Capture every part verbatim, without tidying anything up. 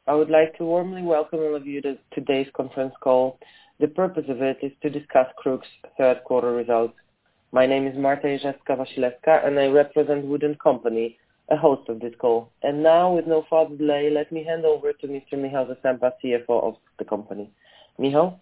I would like to warmly welcome all of you to today's conference call. The purpose of it is to discuss KRUK's third quarter results. My name is Marta Jerzewska-Wasilewska and I represent Wood and Company, a host of this call. And now, with no further delay, let me hand over to Mister Michał Zasępa, C F O of the company. Michał?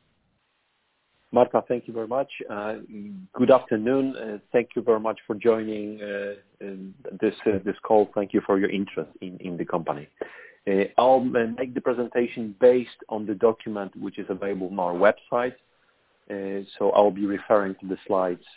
Marta, thank you very much. Uh, good afternoon. Uh, thank you very much for joining uh, this uh, this call. Thank you for your interest in, in the company. Uh, I'll uh, make the presentation based on the document which is available on our website. Uh, so I'll be referring to the slides,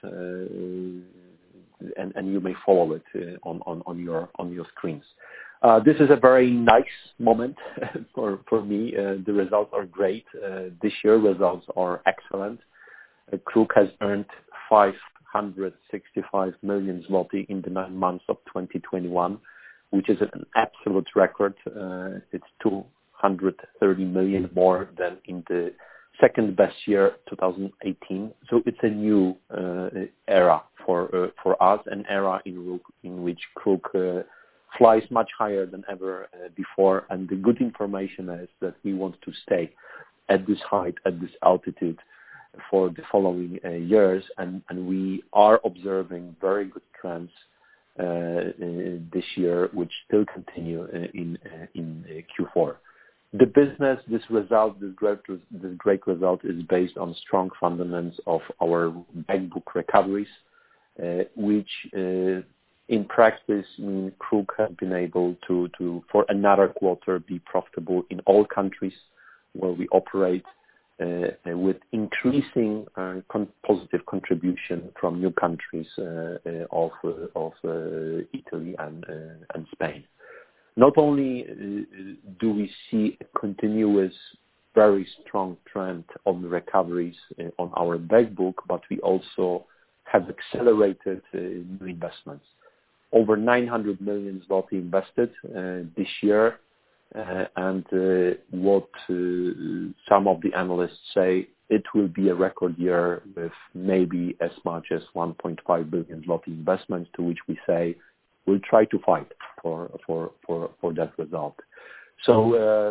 uh, and, and you may follow it uh, on, on, on your on your screens. Uh, this is a very nice moment for, for me. Uh, the results are great. Uh, this year results are excellent. Uh, KRUK has earned five hundred sixty-five million zloty in the nine months of twenty twenty-one, which is an absolute record. Uh, it's two hundred thirty million more than in the second best year, two thousand eighteen. So it's a new uh, era for uh, for us, an era in, in which KRUK uh, flies much higher than ever uh, before, and the good information is that we want to stay at this height, at this altitude for the following uh, years, and, and we are observing very good trends uh, uh, this year, which still continue uh, in uh, in uh, Q four. The business, this result, this great, this great result is based on strong fundamentals of our back book recoveries, uh, which uh, in practice, mean KRUK has been able to, to, for another quarter, be profitable in all countries where we operate, uh, with increasing uh, con- positive contribution from new countries uh, uh, of uh, of uh, Italy and uh, and Spain. Not only uh, do we see a continuous, very strong trend on the recoveries uh, on our back book, but we also have accelerated uh, new investments. Over nine hundred million zloty invested uh, this year, uh, and uh, what uh, some of the analysts say, it will be a record year with maybe as much as one point five billion zloty investments, to which we say we'll try to fight for for for, for that result. So uh,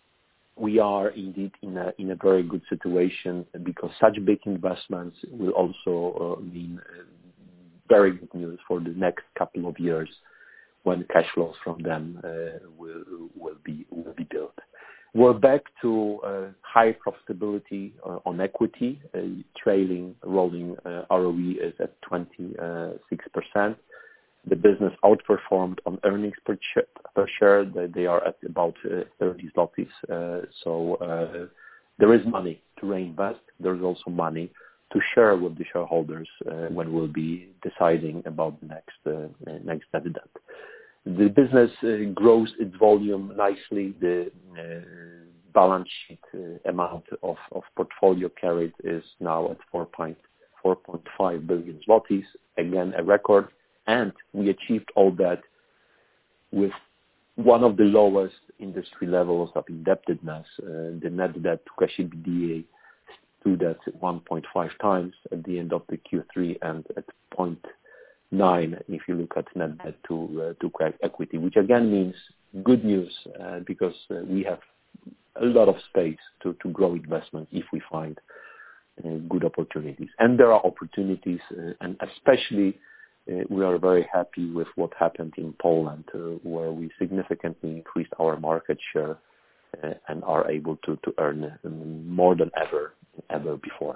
we are indeed in a in a very good situation, because such big investments will also uh, mean uh, very good news for the next couple of years, when cash flows from them uh, will will be will be built. We're back to uh, high profitability uh, on equity. Uh, trailing rolling uh, R O E is at twenty-six percent. The business outperformed on earnings per, ch- per share. They, they are at about uh, thirty zlotys. Uh, so uh, there is money to reinvest. There is also money to share with the shareholders uh, when we'll be deciding about the next uh, next dividend. The business uh, grows its volume nicely. The uh, balance sheet uh, amount of, of portfolio carried is now at four point five billion zlotys, again a record, and we achieved all that with one of the lowest industry levels of indebtedness. Uh, the net debt to cash EBITDA stood at one point five times at the end of the Q three, and at zero point nine if you look at net debt to uh, to equity, which again means good news uh, because uh, we have a lot of space to, to grow investments if we find uh, good opportunities. And there are opportunities, uh, and especially uh, we are very happy with what happened in Poland, uh, where we significantly increased our market share uh, and are able to, to earn um, more than ever ever before.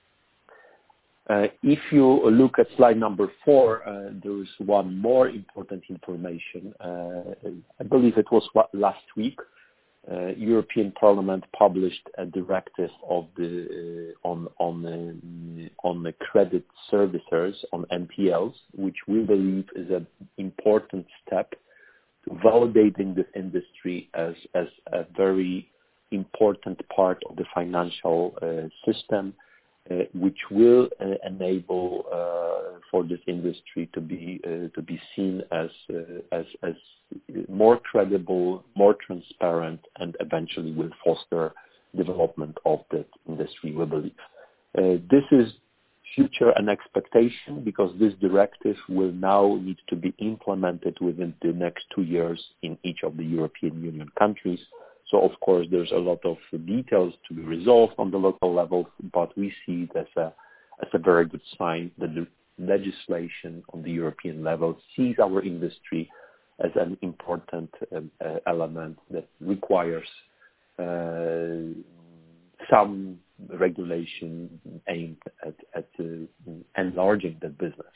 Uh, if you look at slide number four, uh, there is one more important information. Uh, I believe it was last week. Uh, European Parliament published a directive of the uh, on on uh, on the credit servicers, on N P Ls, which we believe is an important step to validating this industry as as a very important part of the financial uh, system, uh, which will uh, enable uh, for this industry to be uh, to be seen as uh, as as more credible, more transparent, and eventually will foster development of that industry, we believe. Uh, this is future and expectation, because this directive will now need to be implemented within the next two years in each of the European Union countries. So, of course, there's a lot of details to be resolved on the local level, but we see it as a, as a very good sign that the legislation on the European level sees our industry as an important um, uh, element that requires uh, some regulation aimed at, at uh, enlarging the business.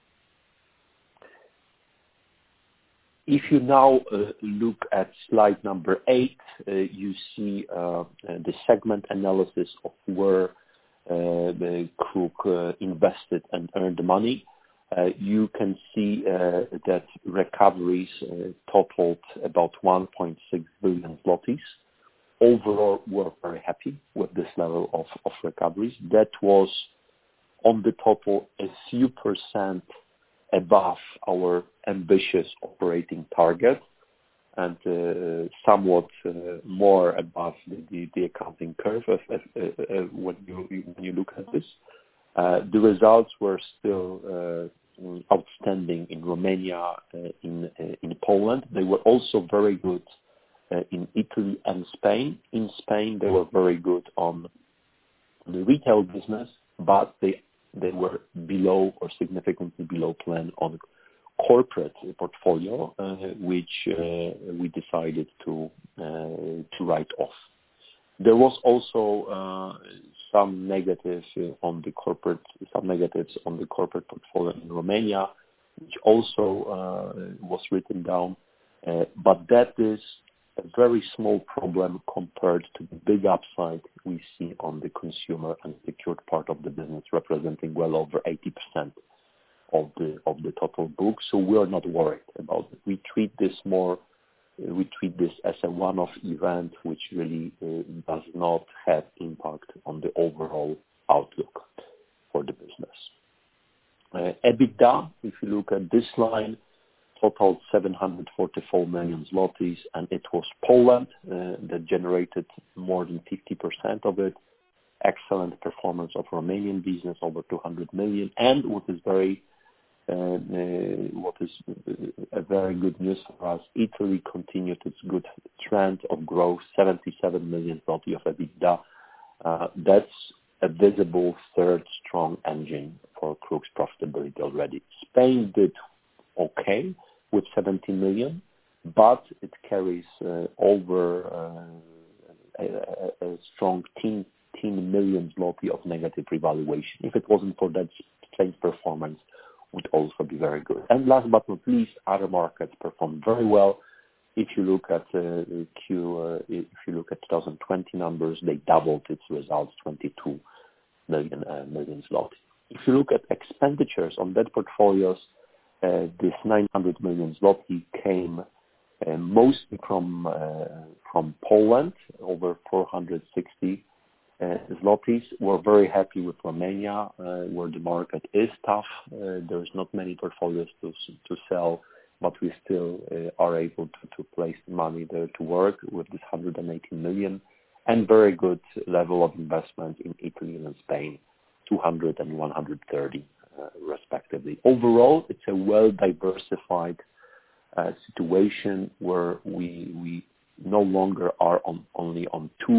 If you now uh, look at slide number eight, uh, you see uh, uh, the segment analysis of where uh, the Kruk uh, invested and earned money. Uh, you can see uh, that recoveries uh, totaled about one point six billion zlotys. Overall, we're very happy with this level of, of recoveries. That was on the total a few percent above our ambitious operating target and uh, somewhat uh, more above the, the, the accounting curve of, of, uh, uh, when, you, when you look at this. Uh, the results were still uh, outstanding in Romania, uh, in, uh, in Poland. They were also very good uh, in Italy and Spain. In Spain, they were very good on the retail business, but they they were below or significantly below plan on corporate portfolio, uh, which uh, we decided to uh, to write off. There was also uh, some negatives uh, on the corporate, some negatives on the corporate portfolio in Romania, which also uh, was written down, uh, but that is a very small problem compared to the big upside we see on the consumer and secured part of the business, representing well over eighty percent of the of the total book. So we are not worried about it. We treat this more, uh, we treat this as a one-off event, which really uh, does not have impact on the overall outlook for the business. Uh, EBITDA, if you look at this line, totaled seven hundred forty-four million zlotys, and it was Poland uh, that generated more than fifty percent of it. Excellent performance of Romanian business, over two hundred million, and what is very uh, uh, what is a very good news for us, Italy continued its good trend of growth, seventy-seven million zloty of EBITDA. Uh, that's a visible third strong engine for Kruk's profitability already. Spain did okay with seventeen million, but it carries uh, over uh, a, a strong ten million zloty of negative revaluation. If it wasn't for that, Spain's performance would also be very good. And last but not least, other markets performed very well. If you look at uh, Q, uh, if you look at twenty twenty numbers, they doubled its results, twenty-two million uh, million zloty. If you look at expenditures on debt portfolios, Uh, this nine hundred million zloty came uh, mostly from uh, from Poland, over four hundred sixty uh, zlotys. We're very happy with Romania, uh, where the market is tough. Uh, there's not many portfolios to to sell, but we still uh, are able to, to place money there to work with this one hundred eighteen million, and very good level of investment in Italy and Spain, two hundred and one hundred thirty. Uh, respectively. Overall, it's a well-diversified uh, situation where we we no longer are on only on two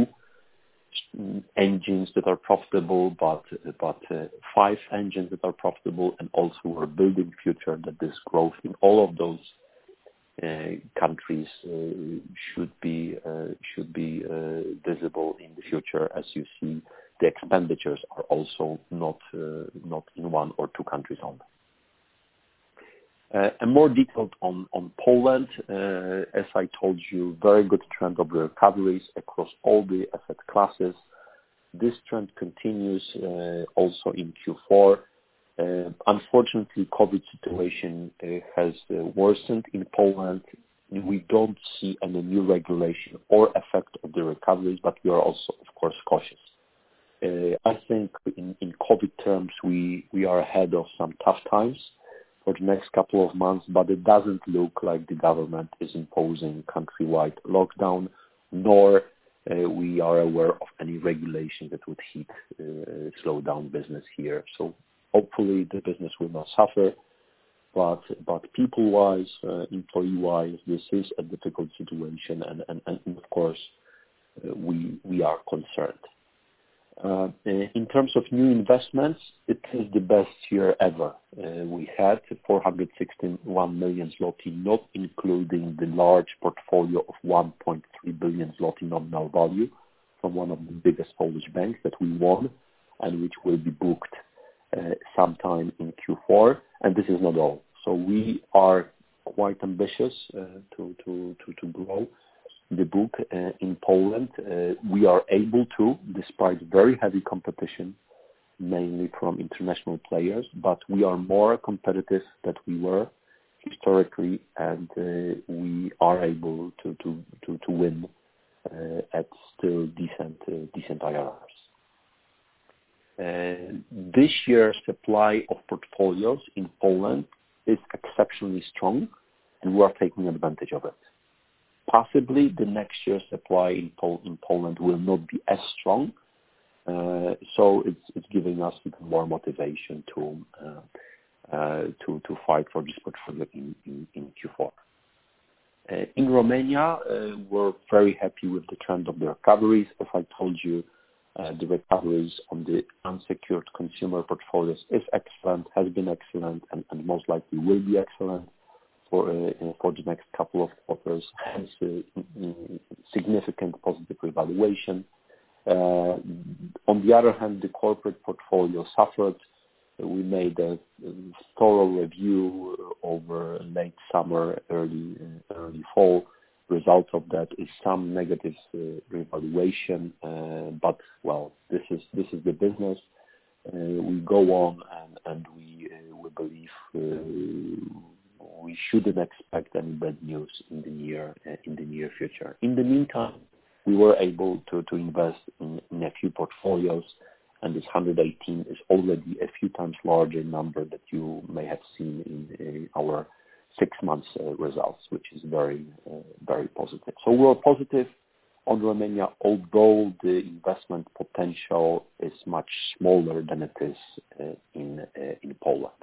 engines that are profitable, but but uh, five engines that are profitable, and also we're building future that this growth in all of those uh, countries uh, should be uh, should be uh, visible in the future. As you see, the expenditures are also not uh, not in one or two countries only. Uh, and more detailed on, on Poland, uh, as I told you, very good trend of recoveries across all the asset classes. This trend continues uh, also in Q four. Uh, unfortunately, COVID situation uh, has uh, worsened in Poland. We don't see any new regulation or effect of the recoveries, but we are also, of course, cautious. Uh, I think in, in COVID terms, we, we are ahead of some tough times for the next couple of months, but it doesn't look like the government is imposing countrywide lockdown, nor uh, we are aware of any regulation that would hit, uh, slow down business here. So hopefully the business will not suffer, but but people-wise, uh, employee-wise, this is a difficult situation, and, and, and of course, we we are concerned. Uh, in terms of new investments, it is the best year ever. Uh, we had four hundred sixty-one million zloty, not including the large portfolio of one point three billion zloty nominal value from one of the biggest Polish banks that we won and which will be booked uh, sometime in Q four. And this is not all. So we are quite ambitious uh, to, to, to, to grow the book uh, in Poland. Uh, we are able to, despite very heavy competition, mainly from international players, but we are more competitive than we were historically, and uh, we are able to to to, to win uh, at still decent uh, decent I R Rs. Uh, this year's supply of portfolios in Poland is exceptionally strong, and we are taking advantage of it. Possibly the next year's supply in, Pol- in Poland will not be as strong, uh, so it's, it's giving us even more motivation to uh, uh, to to fight for this portfolio in, in, in Q four. Uh, in Romania, uh, we're very happy with the trend of the recoveries. As I told you, uh, the recoveries on the unsecured consumer portfolios is excellent, has been excellent, and, and most likely will be excellent for uh, for the next couple of quarters, hence uh, significant positive revaluation. Uh, on the other hand, the corporate portfolio suffered. We made a, a thorough review over late summer, early uh, early fall. Result of that is some negative uh, revaluation, uh, but well, this is this is the business. Uh, we go on, and and we uh, we believe. Uh, We shouldn't expect any bad news in the near uh, in the near future. In the meantime, we were able to, to invest in, in a few portfolios, and this one hundred eighteen is already a few times larger number that you may have seen in, in our six months uh, results, which is very uh, very positive. So we're positive on Romania, although the investment potential is much smaller than it is uh, in uh, in Poland.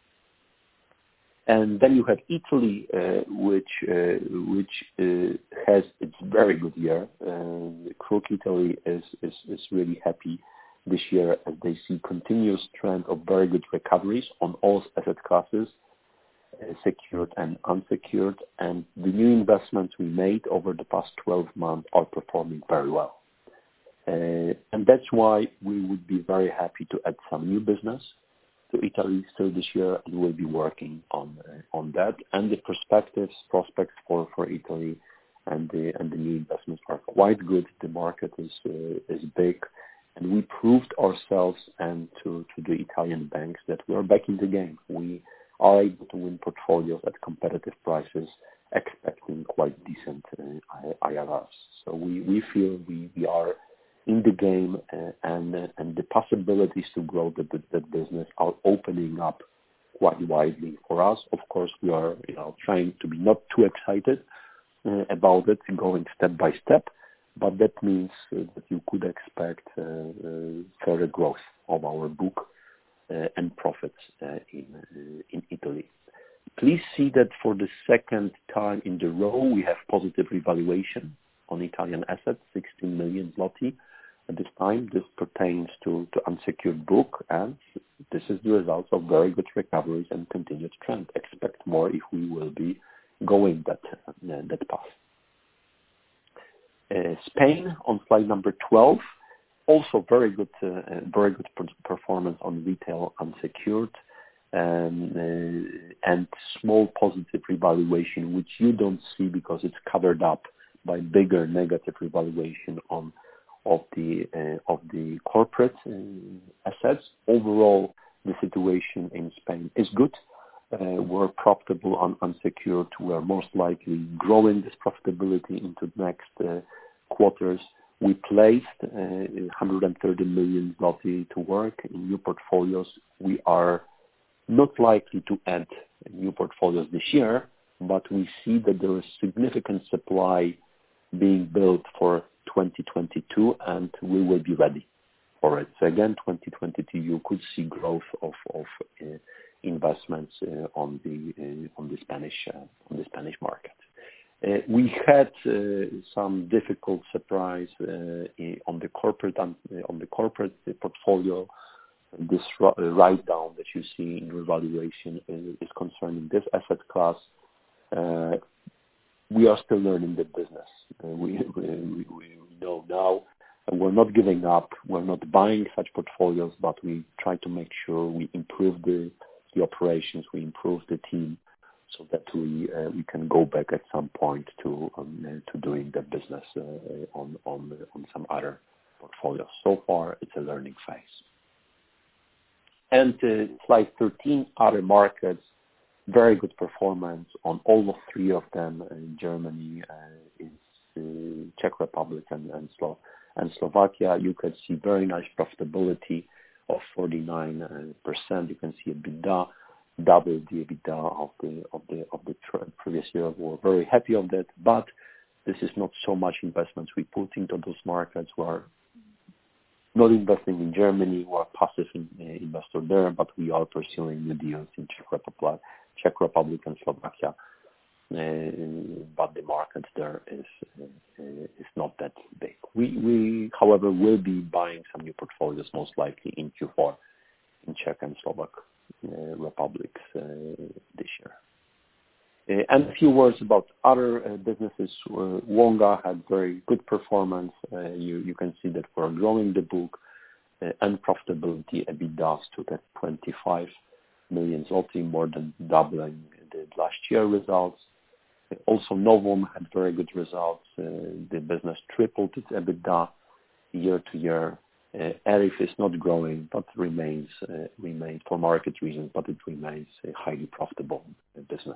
And then you have Italy, uh, which uh, which uh, has its very good year. Uh, Kruk Italy is, is is really happy this year as they see continuous trend of very good recoveries on all asset classes, uh, secured and unsecured. And the new investments we made over the past twelve months are performing very well. Uh, and that's why we would be very happy to add some new business to Italy still this year, and we'll be working on uh, on that. And the perspectives, prospects for, for Italy and the and the new investments are quite good. The market is uh, is big, and we proved ourselves and to, to the Italian banks that we are back in the game. We are able to win portfolios at competitive prices, expecting quite decent uh, I R Rs. So we, we feel we, we are in the game, uh, and uh, and the possibilities to grow the, the, the business are opening up quite widely for us. Of course, we are you know trying to be not too excited uh, about it, going step by step, but that means uh, that you could expect uh, uh, further growth of our book uh, and profits uh, in uh, in Italy. Please see that for the second time in the row we have positive revaluation on Italian assets, sixteen million zloty. At this time, this pertains to, to unsecured book, and this is the result of very good recoveries and continued trend. Expect more if we will be going that uh, that path. Uh, Spain on slide number twelve, also very good, uh, very good performance on retail unsecured, um, uh, and small positive revaluation, which you don't see because it's covered up by bigger negative revaluation on of the uh, of the corporate uh, assets. Overall, the situation in Spain is good. Uh, we're profitable on unsecured. We're most likely growing this profitability into the next uh, quarters. We placed uh, one hundred thirty million zloty to work in new portfolios. We are not likely to add new portfolios this year, but we see that there is significant supply being built for twenty twenty-two, and we will be ready for it. So again, twenty twenty-two, you could see growth of of uh, investments uh, on the uh, on the Spanish uh, on the Spanish market. Uh, we had uh, some difficult surprise uh, in- on the corporate um, on the corporate portfolio. This write down that you see in revaluation is, is concerning this asset class. Uh, we are still learning the business. Uh, we, we we know now, and we're not giving up. We're not buying such portfolios, but we try to make sure we improve the the operations, we improve the team, so that we uh, we can go back at some point to um, uh, to doing the business uh, on on on some other portfolios. So far, it's a learning phase. And uh, slide thirteen, other markets, very good performance on all of three of them. In Germany, uh, is uh, Czech Republic and and, Slo- and Slovakia. You can see very nice profitability of forty-nine percent. You can see EBITDA double the EBITDA of the of the of the tr- previous year. We're very happy of that, but this is not so much investments we put into those markets. We're not investing in Germany. We're a passive in, uh, investor there, but we are pursuing new deals in Czech Republic, Czech Republic and Slovakia. Uh, but the market there is uh, is not that big. We, we, however, will be buying some new portfolios most likely in Q four in Czech and Slovak uh, republics uh, this year. Uh, and a few words about other uh, businesses. Uh, Wonga had very good performance. Uh, you, you can see that we're growing the book uh, and profitability. EBITDA stood at twenty-five million zloty, more than doubling the last year results. Also, Novum had very good results. Uh, the business tripled its EBITDA year to year. Uh, Arif is not growing, but remains uh, remains for market reasons, but it remains a highly profitable uh, business.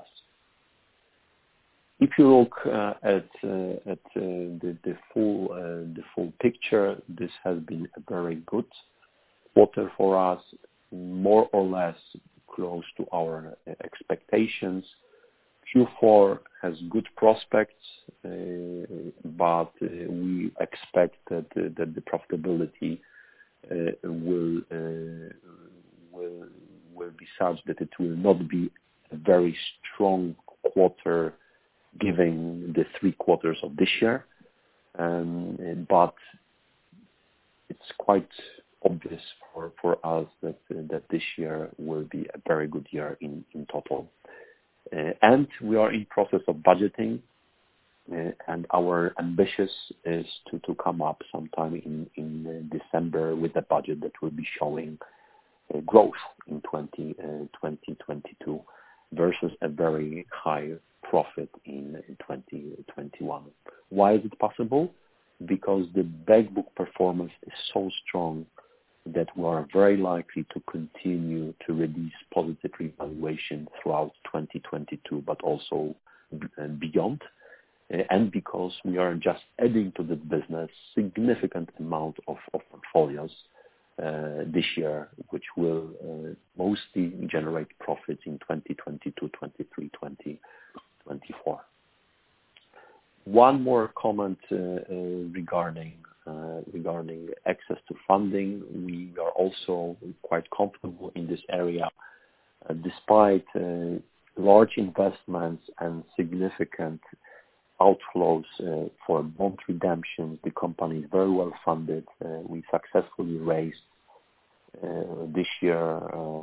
If you look uh, at uh, at uh, the, the full uh, the full picture, this has been a very good quarter for us, more or less close to our uh, expectations. Q four has good prospects, uh, but uh, we expect that, uh, that the profitability uh, will uh, will will be such that it will not be a very strong quarter, given the three quarters of this year. Um, but it's quite obvious for, for us that uh, that this year will be a very good year in, in total. Uh, and we are in process of budgeting, uh, and our ambition is to, to come up sometime in, in uh, December with a budget that will be showing uh, growth in twenty twenty-two versus a very high profit in, in twenty twenty-one. Why is it possible? Because the back book performance is so strong that we are very likely to continue to release positive revaluation throughout twenty twenty-two, but also beyond. And because we are just adding to the business significant amount of, of portfolios uh, this year, which will uh, mostly generate profits in twenty twenty-two, twenty-three, twenty twenty-four. One more comment uh, uh, regarding uh, regarding access to funding. We are also quite comfortable in this area, uh, despite uh, large investments and significant outflows uh, for bond redemptions. The company is very well funded. Uh, we successfully raised uh, this year uh,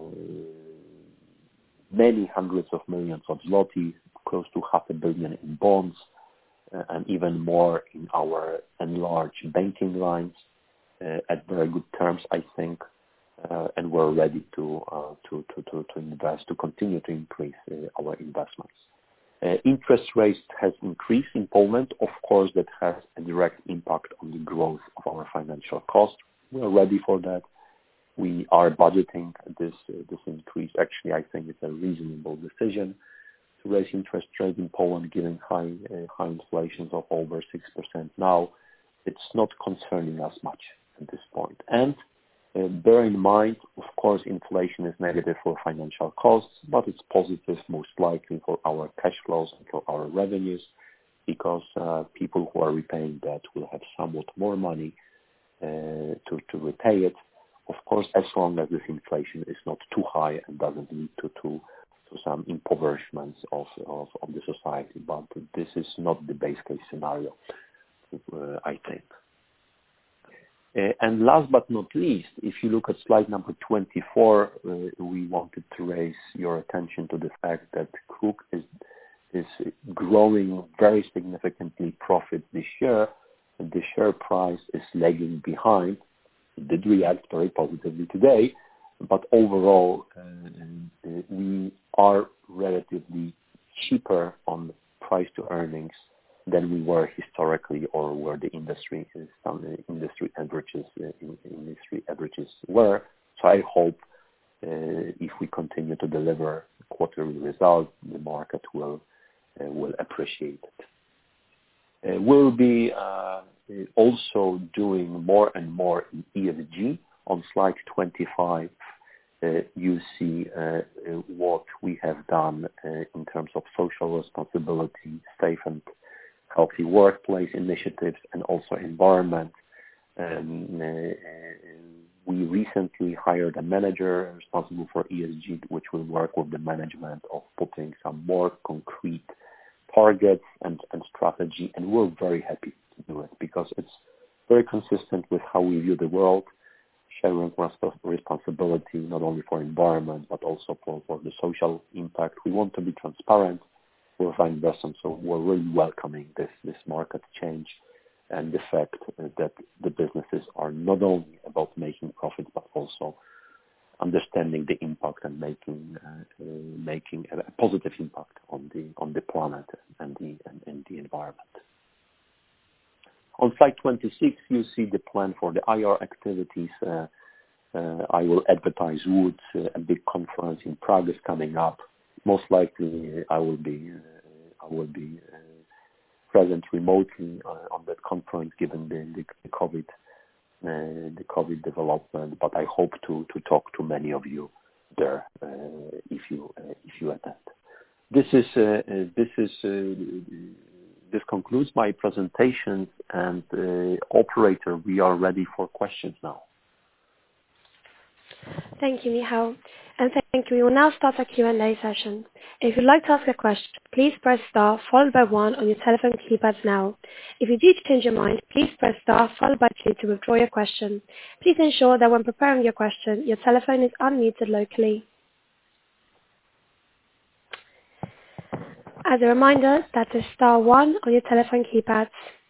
many hundreds of millions of zloty, close to half a billion in bonds, uh, and even more in our enlarged banking lines uh, at very good terms, I think. Uh, and we're ready to, uh, to, to, to, to invest, to continue to increase uh, our investments. Uh, interest rate has increased in Poland. Of course, that has a direct impact on the growth of our financial costs. We are ready for that. We are budgeting this uh, this increase. Actually, I think it's a reasonable decision to raise interest rates in Poland, given high uh, high inflations of over six percent now. It's not concerning us much at this point. And uh, bear in mind, of course, inflation is negative for financial costs, but it's positive most likely for our cash flows and for our revenues, because uh, people who are repaying debt will have somewhat more money uh, to, to repay it. Of course, as long as this inflation is not too high and doesn't lead to, to, to some impoverishments of, of, of the society. But this is not the base case scenario, uh, I think. Uh, and last but not least, if you look at slide number twenty-four, uh, we wanted to raise your attention to the fact that KRUK is is growing very significantly profit this year, and the share price is lagging behind. It did react very positively today, but overall, uh, we are relatively cheaper on price to earnings than we were historically, or where the industry is, some industry averages, uh, industry averages were. So I hope uh, if we continue to deliver quarterly results, the market will uh, will appreciate it. Uh, we'll be uh, also doing more and more in E S G. On slide twenty-five, uh, you see uh, what we have done uh, in terms of social responsibility, safe and healthy workplace initiatives, and also environment. Um, uh, we recently hired a manager responsible for E S G, which will work with the management of putting some more concrete targets and, and strategy, and we're very happy to do it because it's very consistent with how we view the world, sharing responsibility not only for environment but also for, for the social impact. We want to be transparent with our investors, so we're really welcoming this, this market change and the fact that the businesses are not only about making profits but also understanding the impact and making uh, uh, making a positive impact on the on the planet and the and, and the environment. On slide twenty-six, you see the plan for the I R activities. Uh, uh, I will advertise Woods, uh, a big conference in Prague is coming up. Most likely, uh, I will be uh, I will be uh, present remotely uh, on that conference, given the, the, the COVID. Uh, the COVID development, but I hope to, to talk to many of you there uh, if you uh, if you attend. This is uh, uh, this is uh, this concludes my presentation, and uh, operator, we are ready for questions now. Thank you, Michał. And thank you. We will now start our Q and A session. If you'd like to ask a question, please press star followed by one on your telephone keypads now. If you do change your mind, please press star followed by two to withdraw your question. Please ensure that when preparing your question, your telephone is unmuted locally. As a reminder, that is star one on your telephone keypads.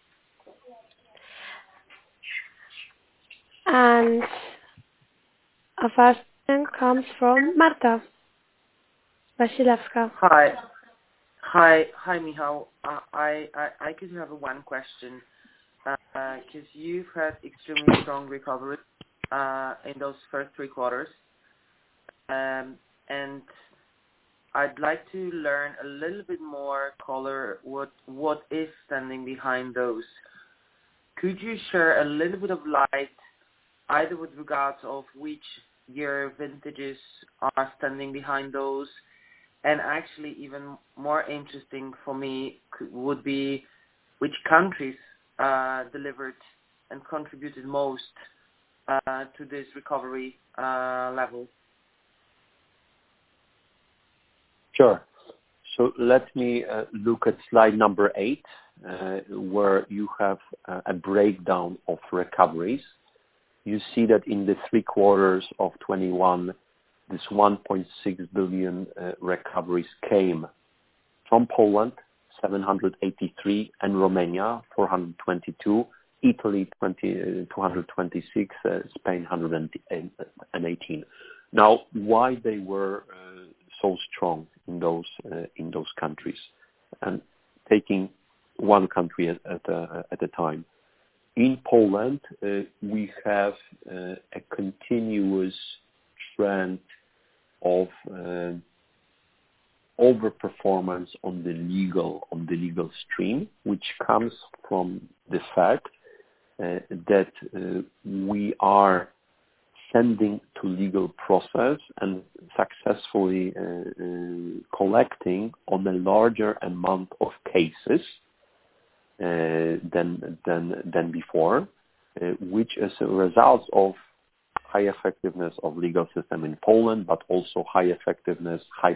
And our first question comes from Marta Wasilewska. Hi. Hi, hi, Michał. Uh, I, I, I could have one question because uh, you've had extremely strong recovery uh, in those first three quarters, um, and I'd like to learn a little bit more color what what is standing behind those. Could you share a little bit of light, either with regards of which year vintages are standing behind those? And actually, even more interesting for me would be which countries uh, delivered and contributed most uh, to this recovery uh, level. Sure. So let me uh, look at slide number eight, uh, where you have uh, a breakdown of recoveries. You see that in the three quarters of twenty-one, this one point six billion uh, recoveries came from Poland, seven hundred eighty-three, and Romania, four hundred twenty-two, Italy, two hundred twenty-six, uh, Spain, one hundred eighteen. Now, why they were uh, so strong in those uh, in those countries, and taking one country at, at, a, at a time. In Poland, uh, we have uh, a continuous trend of uh, overperformance on the legal on the legal stream, which comes from the fact uh, that uh, we are sending to legal process and successfully uh, uh, collecting on a larger amount of cases uh, than than than before, uh, which is a result of high effectiveness of legal system in Poland, but also high effectiveness, high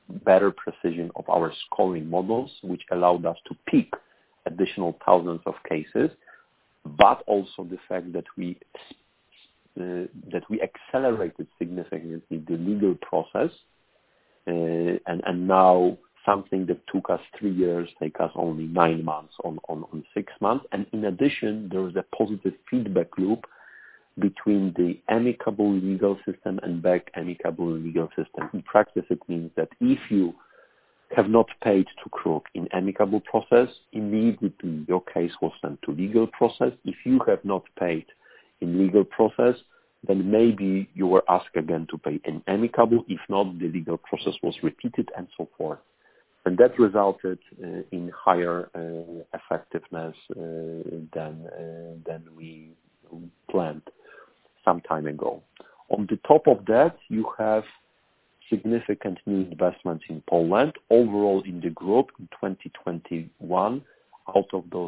better precision of our scoring models, which allowed us to pick additional thousands of cases, but also the fact that we uh, that we accelerated significantly the legal process, uh, and and now something that took us three years take us only nine months on, on, on six months. And in addition, there is a positive feedback loop between the amicable legal system and back amicable legal system. In practice, it means that if you have not paid to Kruk in amicable process, immediately your case was sent to legal process. If you have not paid in legal process, then maybe you were asked again to pay in amicable. If not, the legal process was repeated and so forth. And that resulted uh, in higher uh, effectiveness uh, than uh, than we planned some time ago. On the top of that, you have significant new investments in Poland. Overall, in the group in twenty twenty-one, out of those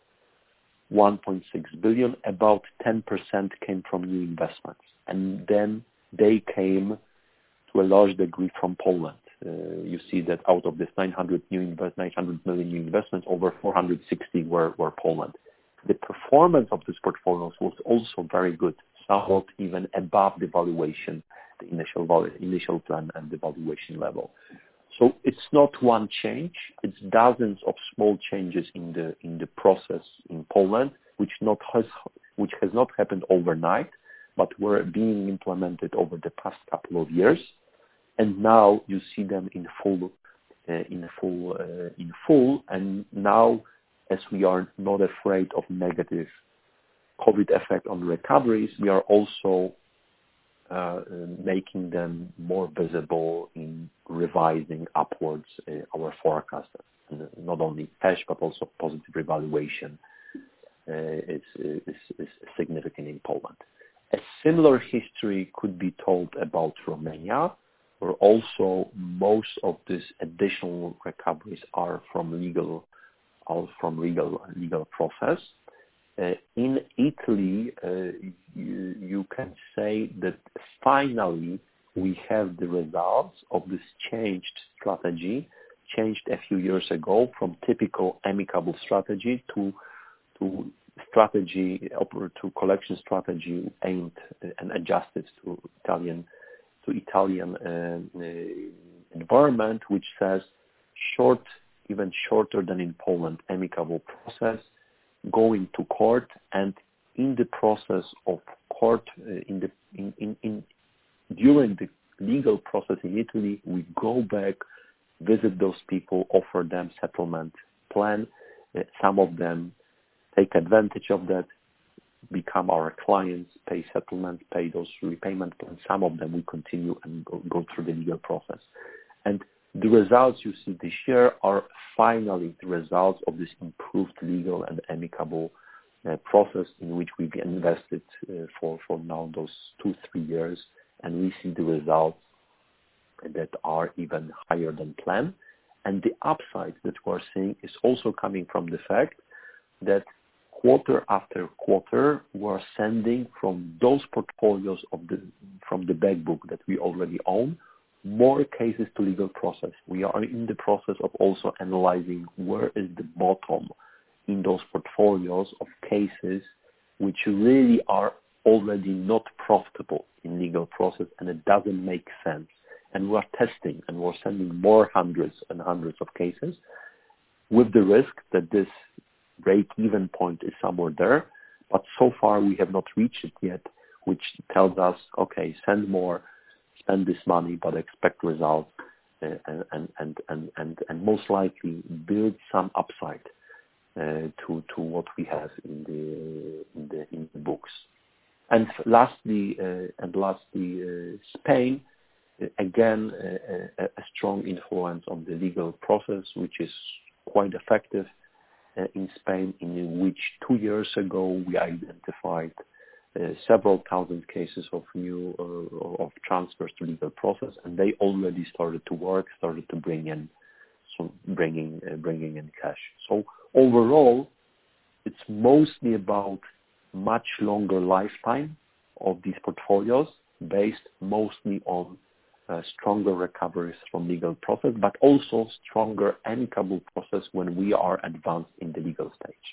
one point six billion, about ten percent came from new investments, and then they came to a large degree from Poland. Uh, you see that out of this nine hundred new invest, nine hundred million new investments, over four hundred sixty were, were Poland. The performance of these portfolios was also very good, somewhat even above the valuation, the initial value, initial plan and the valuation level. So it's not one change; it's dozens of small changes in the in the process in Poland, which not has which has not happened overnight, but were being implemented over the past couple of years. And now you see them in full, uh, in full, uh, in full. And now, as we are not afraid of negative COVID effect on recoveries, we are also uh, making them more visible in revising upwards uh, our forecast. And not only cash, but also positive revaluation uh, is, is, is significant in Poland. A similar history could be told about Romania, where also most of these additional recoveries are from legal, are from legal legal process. Uh, in Italy, uh, you, you can say that finally we have the results of this changed strategy, changed a few years ago from typical amicable strategy to to strategy to collection strategy aimed and adjusted to Italian. to Italian uh, uh, environment, which says short, even shorter than in Poland, amicable process, going to court, and in the process of court, uh, in the in, in, in during the legal process in Italy, we go back, visit those people, offer them settlement plan. Uh, some of them take advantage of that, become our clients, pay settlement, pay those repayment plans. Some of them we continue and go, go through the legal process. And the results you see this year are finally the results of this improved legal and amicable uh, process in which we've invested uh, for, for now those two, three years. And we see the results that are even higher than planned. And the upside that we're seeing is also coming from the fact that quarter after quarter, we're sending from those portfolios of the from the back book that we already own, more cases to legal process. We are in the process of also analyzing where is the bottom in those portfolios of cases which really are already not profitable in legal process, and it doesn't make sense. And we're testing, and we're sending more hundreds and hundreds of cases with the risk that this break-even point is somewhere there, but so far we have not reached it yet, which tells us, okay, send more, spend this money, but expect results, uh, and, and, and, and, and, and most likely build some upside uh, to to what we have in the in the, in the books. And lastly, uh, and lastly, uh, Spain, uh, again, uh, a, a strong influence on the legal process, which is quite effective. Uh, in Spain, in which two years ago we identified uh, several thousand cases of new uh, of transfers to legal process, and they already started to work, started to bring in, so bringing uh, bringing in cash. So overall, it's mostly about much longer lifetime of these portfolios, based mostly on uh, stronger recoveries from legal process, but also stronger amicable process when we are advanced in the legal stage.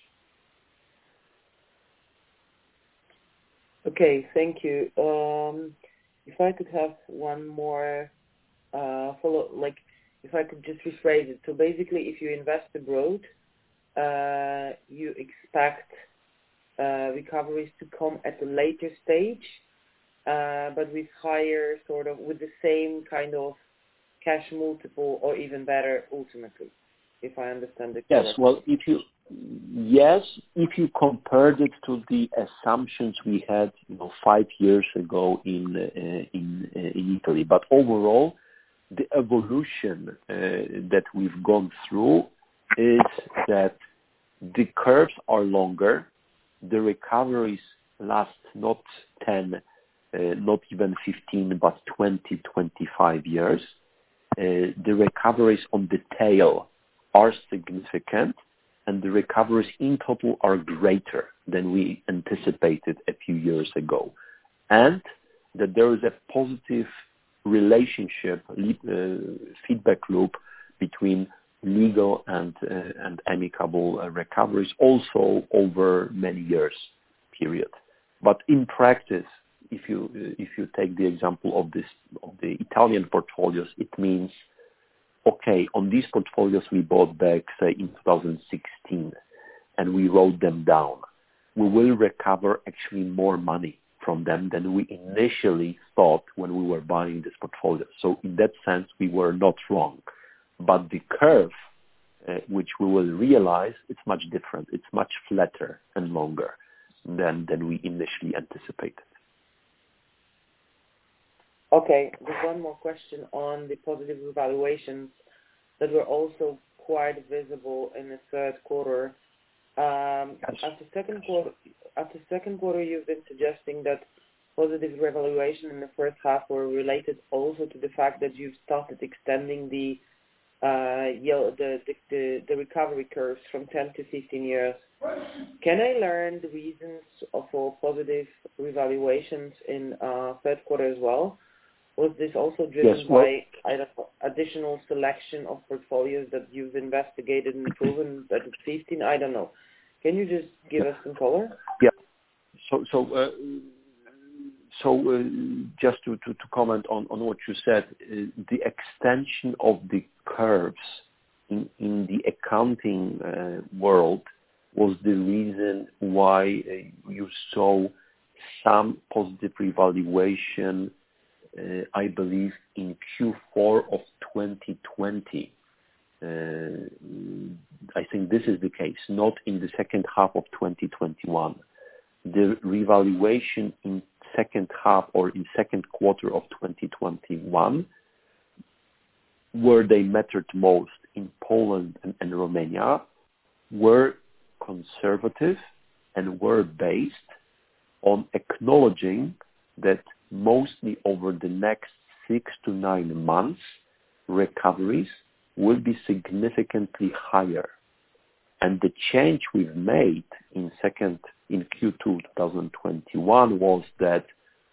Okay, thank you. Um, if I could have one more uh, follow, like if I could just rephrase it. So basically, if you invest abroad, uh, you expect uh, recoveries to come at a later stage, uh, but with higher sort of, with the same kind of cash multiple or even better ultimately, if I understand it correctly. Yes, well, if you, yes, if you compared it to the assumptions we had, you know, five years ago in uh, in uh, in Italy, but overall, the evolution uh, that we've gone through is that the curves are longer, the recoveries last not ten, uh, not even fifteen, but twenty, twenty-five years. Uh, the recoveries on the tail are significant, and the recoveries in total are greater than we anticipated a few years ago. And that there is a positive relationship, uh, feedback loop between legal and uh, and amicable uh, recoveries also over many years period. But in practice, if you uh, if you take the example of this of the Italian portfolios, it means, okay, on these portfolios we bought back, say, in two thousand sixteen, and we wrote them down. We will recover actually more money from them than we initially thought when we were buying this portfolio. So in that sense, we were not wrong. But the curve, uh, which we will realize, it's much different. It's much flatter and longer than, than we initially anticipated. Okay, there's one more question on the positive revaluations that were also quite visible in the third quarter. Um, Yes. At the second quarter, at the second quarter, you've been suggesting that positive revaluation in the first half were related also to the fact that you've started extending the uh, yield, the, the the the recovery curves from ten to fifteen years. Can I learn the reasons for positive revaluations in uh, third quarter as well? Was this also driven Yes, well, by I don't know, additional selection of portfolios that you've investigated and proven that it's fifteen? I don't know. Can you just give us some color? Yeah. So, so, uh, so, uh, just to, to, to comment on, on what you said, uh, the extension of the curves in, in the accounting uh, world was the reason why uh, you saw some positive revaluation, uh, I believe, in Q four of twenty twenty. Uh, I think this is the case, not in the second half of twenty twenty-one. The revaluation in second half or in second quarter of twenty twenty-one, where they mattered most in Poland and, and Romania, were conservative and were based on acknowledging that mostly over the next six to nine months, recoveries will be significantly higher. And the change we've made in second in Q two twenty twenty-one was that,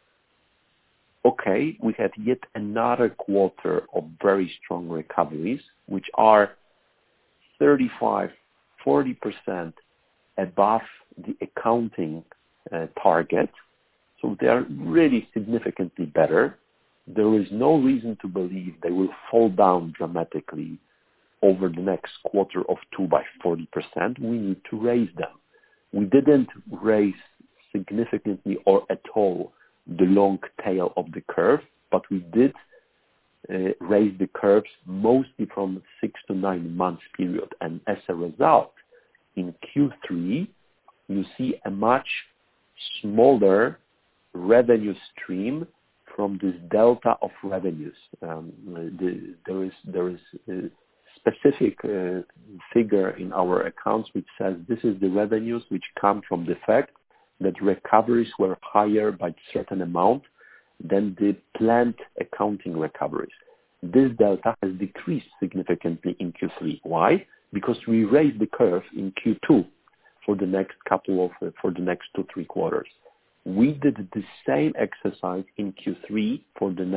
okay, we had yet another quarter of very strong recoveries, which are thirty-five, forty percent above the accounting uh, target. So they are really significantly better. There is no reason to believe they will fall down dramatically over the next quarter of two by forty percent. We need to raise them. We didn't raise significantly or at all the long tail of the curve, but we did uh, raise the curves mostly from six to nine months period. And as a result, in Q three, you see a much smaller revenue stream from this delta of revenues. Um, the, there is there is a specific uh, figure in our accounts which says this is the revenues which come from the fact that recoveries were higher by a certain amount than the planned accounting recoveries. This delta has decreased significantly in Q three. Why? Because we raised the curve in Q two for the next couple of uh, for the next two three quarters. We did the same exercise in Q three for the next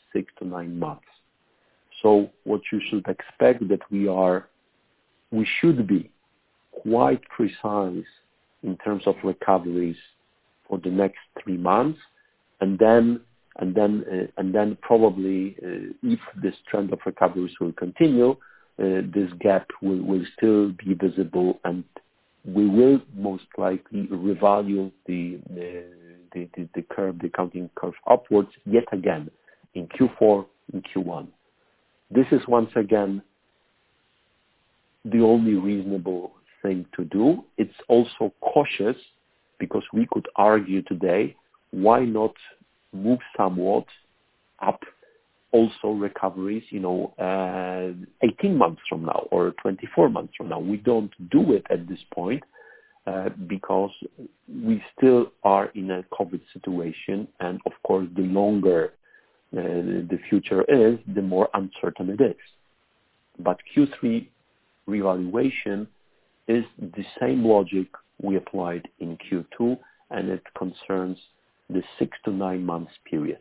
six to nine months. So what you should expect that we are, we should be quite precise in terms of recoveries for the next three months, and then and then uh, and then probably uh, if this trend of recoveries will continue, uh, this gap will, will still be visible, and we will most likely revalue the the, the, the, the curve, the accounting curve upwards yet again in Q four, in Q one. This is once again the only reasonable thing to do. It's also cautious because we could argue today, why not move somewhat up also recoveries, you know, uh, eighteen months from now or twenty-four months from now. We don't do it at this point uh, because we still are in a COVID situation. And of course, the longer uh, the future is, the more uncertain it is. But Q three revaluation is the same logic we applied in Q two, and it concerns the six to nine months period.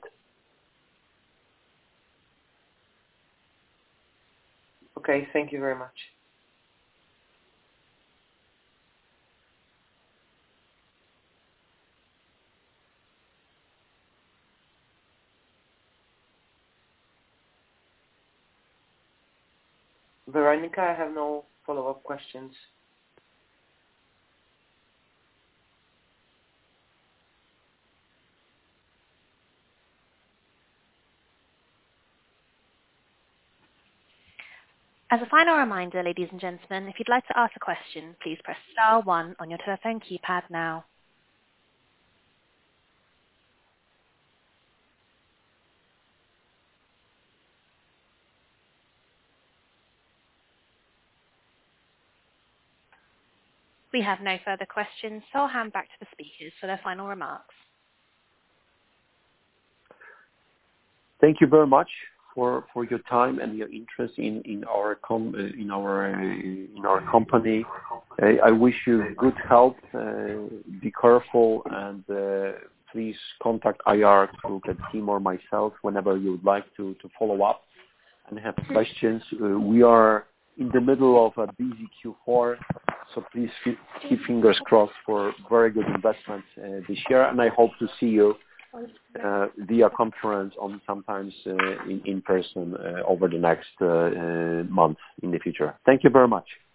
Okay, thank you very much. Veronica, I have no follow-up questions. As a final reminder, ladies and gentlemen, if you'd like to ask a question, please press star one on your telephone keypad now. We have no further questions, so I'll hand back to the speakers for their final remarks. Thank you very much for, for your time and your interest in, in our com, uh, in our uh, in our company. Uh, I wish you good health. Uh, be careful, and uh, please contact I R through the team or myself whenever you would like to, to follow up and have questions. Uh, we are in the middle of a busy Q four, so please keep, keep fingers crossed for very good investments uh, this year, and I hope to see you uh, via conference on sometimes uh, in, in person uh, over the next uh, uh, month in the future. Thank you very much.